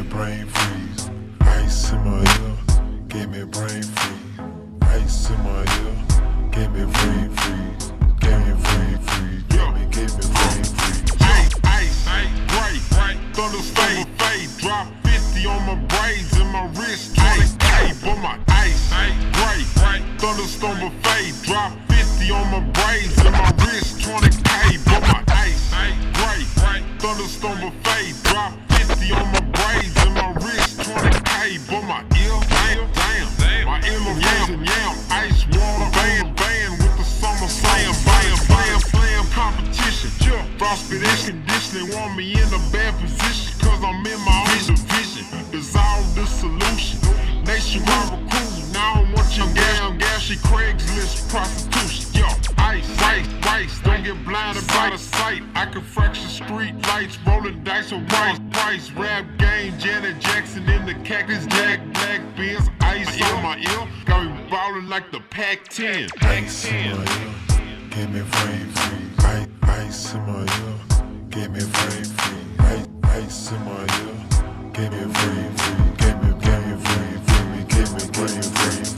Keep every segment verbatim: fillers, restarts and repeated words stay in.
brain freeze. Ice in my ear, gave me brain freeze. Ice in my ear, gave me brain freeze. Gave me brain freeze. Gave me, gave me brain freeze. Ice, ice, bright, bright, thunderstorm of fade. Drop fifty on my braids and my wrist twenty K. But my ice, bright, bright, thunderstorm of fade. Drop fifty on my braids and my wrist twenty K. But my ice, bright, bright, thunderstorm of fade. Drop fifty on my braids and my wrist twenty K. But my ear, damn, damn, my ear look yam, yam. Ice water, band, band with the summer slam, bam, bam, slam competition. Frostbit air conditioning want me in a bad position, cause I'm in my own division. Dissolve the solution. Nationwide recruit, now I don't want your gal, gashy Craigslist prostitution. Yo, ice, ice, ice, don't get blinded by the sight. I can fracture street lights, rolling dice with Rice Price. Rap game, Janet Jackson in the Cactus Jack, black beans, ice on my ear. Got me ballin' like the Pac ten. Ice in my ear, gave me brain freeze. Ice, ice in my ear, gave me brain freeze. Ice, ice in my ear, gave me brain freeze. Gave me, gave me brain freeze. Gave me brain freeze.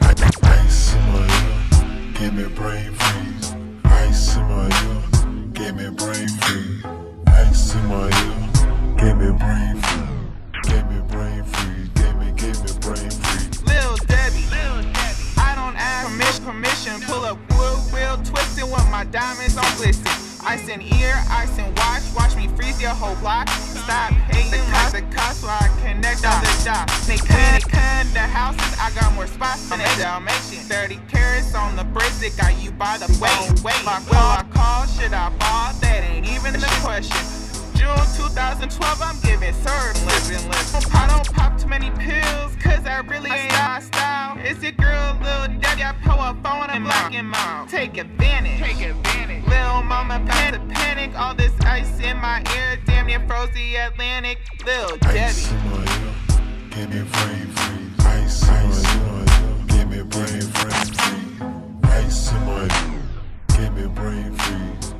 Ice in my ear, gave me brain freeze. Ice in my ear, gave me brain freeze. Ice in my ear, gave me brain freeze. Gave me brain freeze. Gave me, gave me brain freeze. Lil Debbie, I don't ask permission, permission. Pull up wood, wheel, twisting with my diamonds on glisten. Ice in ear, ice in watch, watch me freeze your whole block. Stop hating the cops, the cops so I connect on the dot. They cut, cut the houses, I got more spots than a Dalmatian. thirty carats on the bridge, it got you by the weight. Wait, will I call, should I ball? That ain't even the question. June two thousand twelve, I'm giving serve, living, living. I don't pop too many pills, cause I really ain't my style. It's your girl, Lil Debbie, I pull a phone and block him out. Take advantage, take advantage. Lil mama about to panic, all this ice in my ear, damn near froze the Atlantic. Lil Debbie. Ice in my ear, give me brain freeze. Ice in my ear, give me brain freeze. Ice in my ear, give me brain freeze.